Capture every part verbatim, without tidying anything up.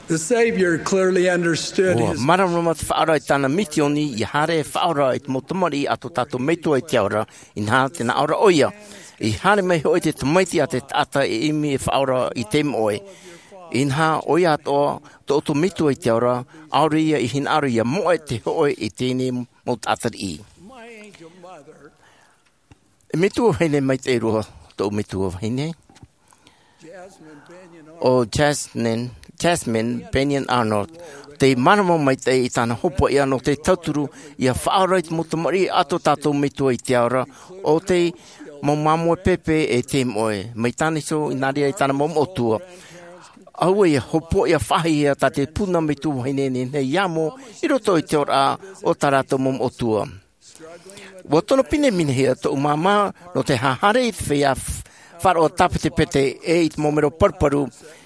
The Savior clearly understood O his marama te whaara I tāna mitioni I hare whaara I te motomari ato tātou meitua I te aura I nā te na aura oia. I hare mei hoi te tamaiti a te tata I imi e whaara I te moe. I nā oia atoa te oto mitua I te aura aura ia I hin aura ia moe te hoi I tēne mo tātari I. my angel mother, E mitua heine mai te roa tō mitua heine. Jasmine Benyon, O Jasmine, Jasmine Benyon Arnold. Te marama mai te I tāna hopo ia no te tauturu ia whaara I te motomari ato tātou mitua I te aura o te mo mamoe pepe e te moe. Mai tāne so I nāria I tāna mo motua. Aua ia hopo ia whahi ia tā te puna mitua heine ne iamo I roto I te ora o tarato mo motua. Wa tono pine mine hea tō umama no te hahare I te whea wharo tapete pete e I te momero parparu.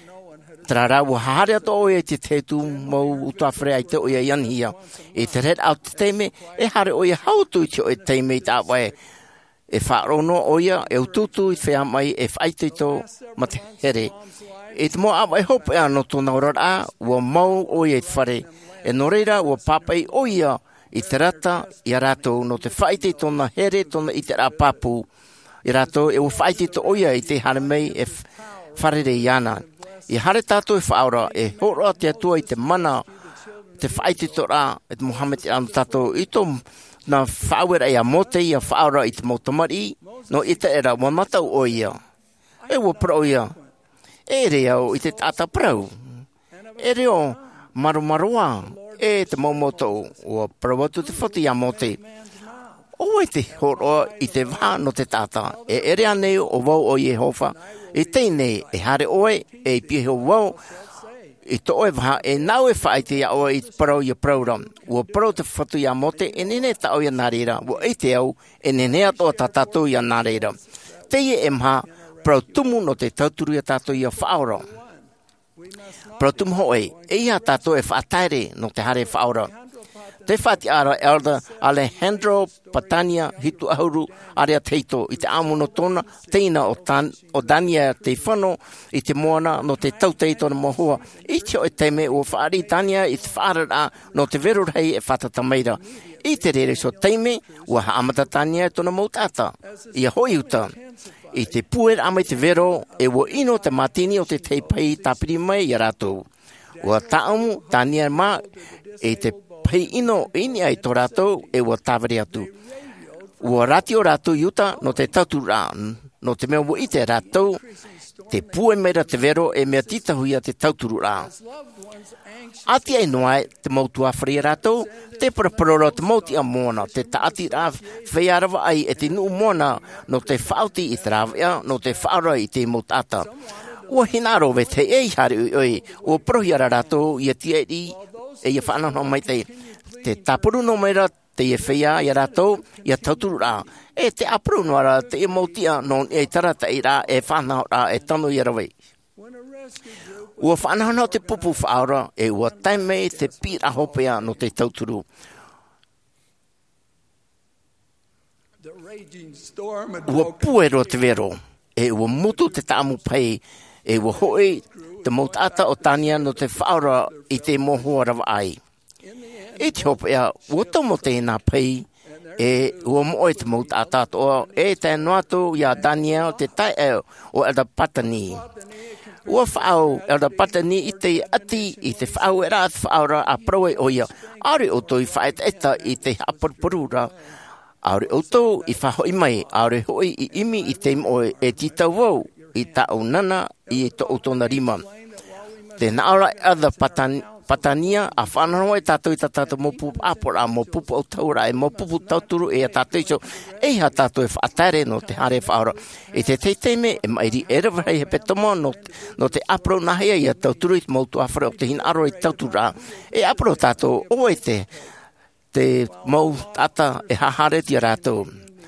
Trara wa hahare ato oe te tetu mau utawhare ai te oia ianhia. E te red out te teime e hare oia hautu I te oe teime I te awae. E wharo no oia e ututu I whea mai e whaite tō ma te here. E te mo awae hope ano tōna orara wa mau oia I te whare. E no reira wa papai oia I te rata, I rato, no te whaite tōna here, tōna I te rapapu. I rato, e o whaite tō oia I te hare mei e wharere I ana. I hare tātou e whaora, e hora te atua I te mana, te whaite tō rā, e te Mohamed I anu tātou, I tō na whaawera I a mote I a whaora I te motomari, no I te era, wa matau oia. E wa pra oia. E reo I te tata prau. E reo, marumaroa. E te momoto o prawatu te whati a mote. O e te horo I te wā no te tata. E ere anei o wau o Yehova. E teinei e hare oe e pihe o wau. E to oe wā e nau e whaite a oe I te parau I a praura. Ua parau te whatu I a mote e nene tau I a nārera. Ua e te au e nene ato a tatatu I a nārera. Teie e mha parau tumu no te tauturu I a tatu I a whaora. Protum hoe, e ia tātou e whaataere no te hare whaora. Te whati ara Elder Alejandro Patania hitu ahuru area teito I te amuno tona, teina o, tan, o Dania te whano I te moana no te tauteito na mohua. I te o e teme o whaari Dania I te whaarara no te verurhei e whatatameira. I te rere so teime ua haamata Dania e tona mautata. Ia hoi uta. I te puer amai te vero e wo ino te matini o te teipei tapiri mai I ratou. Ua taamu Dania ma e te pei ino ini ai tō ratou e ua tāwari atu. Ua rati o ratou iuta no te tautura no te mea wo I te ratou te pue mera te vero e mea titahuia te tauturu rā. Ati ai noai te mautua whari ratou, te paraparora te mauti a mōna, te taati rā whaiarawa ai e te nuu mōna no te whauti I te rāwea, no te whaara I te mautata. Ua hinaro we te ei hare ui ui, ua prohiara ratou I a tieri e ia whanano mai te, te tapuru no meira te e whaia I a ratou I a tauturu rā. E te apuru no ara te e mautia non e tarata I rā e whanao rā e tano I arawei. Ua whanahana te pupu whaora e ua taime te pira hopea no te tauturu. Ua puero te vero e ua mutu te taamu pai e ua hoi te mautata o Tania no te whaora I te mohua rawa ai. E te hopea ua tomo tēnā pai e ua moe te mautata toa e te anuatu I a Daniel te tai e o Elder Patani. Ua whaau Elder Patani I te ati I te whaau e rā te whaora a proe oia. Aure o toi whaet eta I te haparparura. Aure o tau I whahoi mai. Aure hoi I imi I te moe e titau wau I tau nana I to o tona rima. Te naara Elder Patani Patania a whanau e tātou I tātou mō pupu apora, mō pupu o taura e mō pupu tauturu e a tātou so e ha tātou e whaatare no te hare whaora. E te teiteime e mairi e rawahei he petoma no, no te apro nahea I a tauturu I te mautu awhara o te hin aro I tautura. E apro tātou o e te, te mau tata e hahare ti a rātou.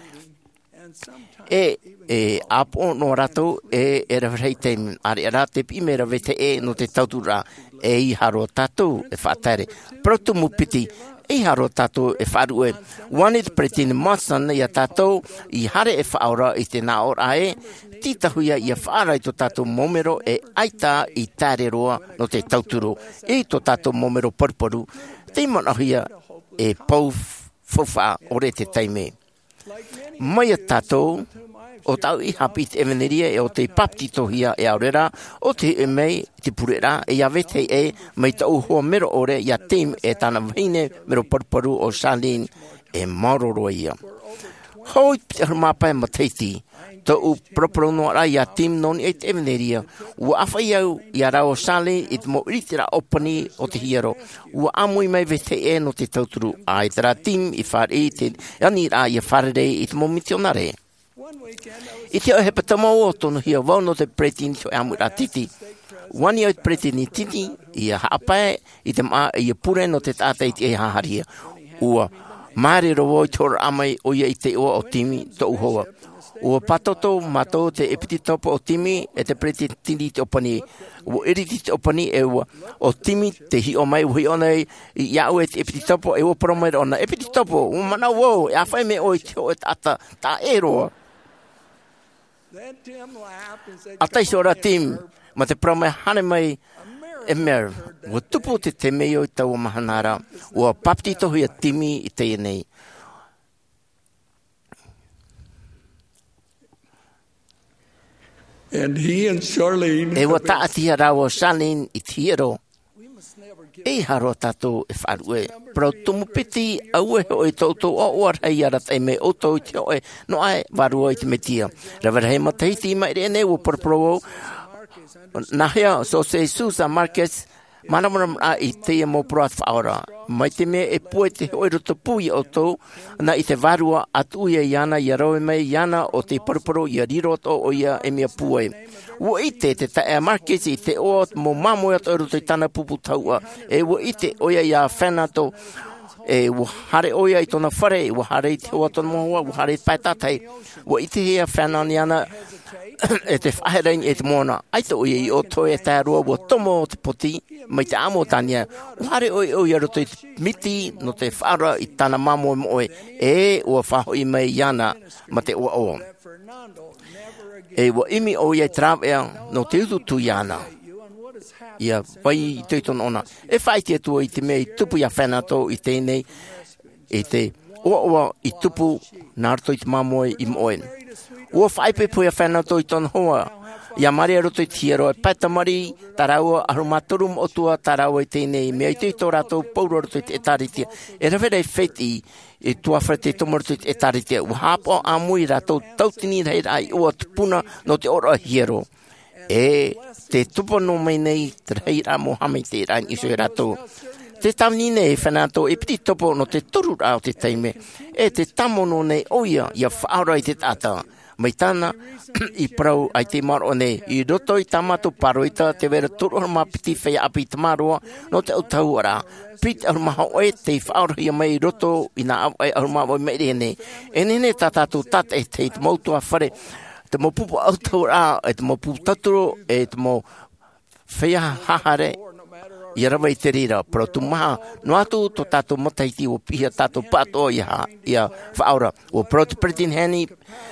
E e apo no rato e e rawahei te are ara te pimera ve te e no te tautura e I haro tātou e whaatare. Proto mupiti e haro tātou e wharu e. Wane te pretini masana ia tātou i hare e whaora i te nā ora e, titahuia ia whaara i to tātou momero e aita i tāre roa no te tauturu. E to tātou momero porporu, te manahia e pau fofa ore te taime. Mai a tātou, o tau i hapi te eveneria e o te paptitohia e aurera, o te e mei te purera e awete e mai tau hoa mero ore ia team e tana vahine mero porporu o Charlene e maroro ia. Hoi te harmapai mataiti, to u proprono ara ia team non e te eveneria, ua awhai au i ara o Charlene i te mo iritira opani o te hiero, ua amui mai vete e no te tauturu a i tera team i whare i te anira i a wharere i te mo mitionare. I te o he patama o tonu hia wau no te pretini to e amu ratiti. Wani o te pretini titi i a haapae i te maa i a pure no te tātai te e haharia. Ua maare rovo i tora amai o ia i te oa o timi to uhoa. Ua patoto mato te epiti topo o timi e te pretini te opani. Ua iriti te opani e ua o timi te hi o mai ui ona i iau e te epiti topo e ua promaira ona. Epiti topo, ua mana wau e a whai me o i te o e tata ta e roa. A taisi ora Tim, ma te prome hane mai e mer, ua tupu te te meo i tau mahanara, ua papti tohu ia Timi i te nei. And he and Charlene E ua taatia rawa Charlene i tiero, e haro tātou e wharu e. Prau tumu piti au e hoi tautou o oarhei arat e me o tau te oe no ai waru i te metia. Rawara hei mataiti mai re ne o porporo nahea so se Susa Marquez manamaram a i te mo proat whaora. Mai te me e pue te hoi roto pui o tau na i te warua atu ia iana i arawe mai iana o te porporo i a riroto o ia e mea pue. Ua ite te tae Marquez i te oa mo mamoe ato roto i tana pupu taua. E ua ite oia i a whanato e ua hare oia i tona whare, ua hare i te oa tona mohua, ua hare i paitatai. Ua ite hea whanani ana e te whaherein e te mona. Aita oia i o toi e tae roa ua tomo o te poti, mai te amo tania. Ua hare oia oia roto i te miti no te whara i tana mamoe moe. E ua whahoi mai iana ma te oa oa. E wa imi o ia trawea no te utu iana. Ia vai i teiton ona. E whaiti atua i te mea i tupu ia whanato i tēnei e te oa oa i tupu nārto i te mamoe i moen. Ua whaipe pui a whanato i ton hoa. Ia maria roto i tiero e patamari taraua arumatorum o tua taraua i tēnei mea i teito rato pauro roto i te etaritia. E rawera e wheti e tua whare tomo roto i te etaritia. Ua hapo a mui rato tautini rei rai ua tupuna no te ora hiero. E te tupo no mai nei te rei ra Mohamed te rai iso e rato. Te tamni nei whanato e piti topo no te turu rao te teime. E te tamono nei oia ia whaara i te tata. Mai tana i prau ai te maro nei i roto i tamato paroita te vera turu ma piti whea api te maroa no te utau ara. Pit arumaha oe te whaorohia mai roto i na au ai arumaha oe mei nei. E nene tatatu tat e te te mautua whare te mo pupu autau ara e te mo pupu taturo e te mo whea hahare i rawa i te rira. Pero tu maha no atu to tato mataiti o pihia tato pato i ha i a whaora. O pro te pretin hani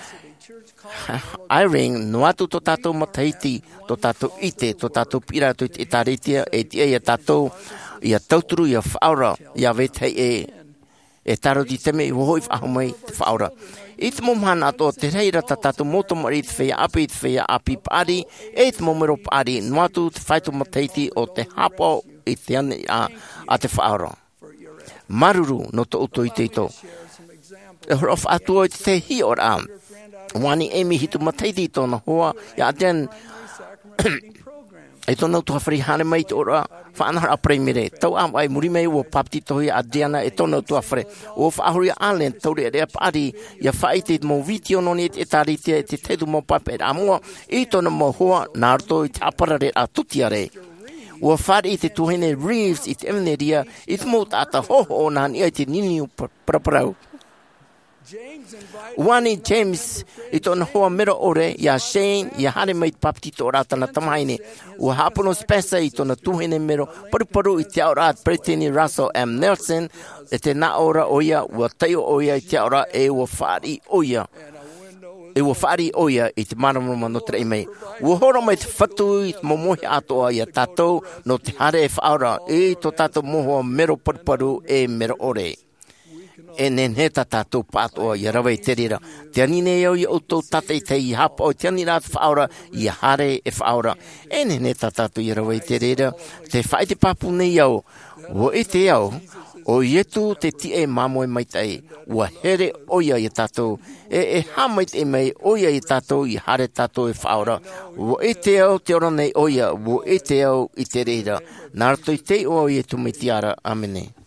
Irene, no atu to tātou mataiti, to tātou ite, to tātou pira to i taritia, e tia i a tātou, i a tauturu, i a whaora, i a vetei e, e taro di teme, i wohoi whahumai te whaora. I te momhana ato, te reira ta tātou motomari te whea api, te whea api pari, e te momero pari, no atu te whaitu mataiti o te hapo i te ane a, a te whaora. Maruru no to uto i teito. E horof atua i te hi ora am. Wani emi hitu mataiti tona hoa, ia aten, e tona utu hawhari hane mai te ora, whaanahara apremire. Tau am ai muri mei ua papti tohi a diana e tona utu hawhari. O whaahuri a alen, tauri rea pari, ia whaite mo vitio noni e taritia e te tetu mo pape e amua, i tona mo hoa, nārto i te aparare a tutiare. Ua whari i te tuhene Reeves i te emeneria, i te mo tata hoho o nani ai te niniu praparau. Wani James i tōna hoa mera ore, ia Shane, ia hare mai papitito o rātana tamaine. Ua hapono spesa i tōna tuhene mero, paru i te aura at Brittany Russell M. Nelson, e te na ora oia, ua taio oia i te aura e ua whaari oia. E ua whaari oia i te maramama no te mei. Ua hora mai te whatu i te momohi atoa i a tātou no te hare e whaura, e tō tātou mohoa mero paru e mero ore. E nen he ta tātou pātoa i rawa i te rira. Te anine au i autou tata i te i hapa o te anina te whaora i hare e whaora. E nen he ta tātou i rawa i te rira. Te whai te papu nei au. O e te au, o ietu te tie mamoe mai tai. Ua here oia i tātou. E e hamait e mei oia i tātou i hare tātou e whaora. O e te au te ora nei oia. O e te au i te rira. Nā rato i te o ietu mai tiara. Amene.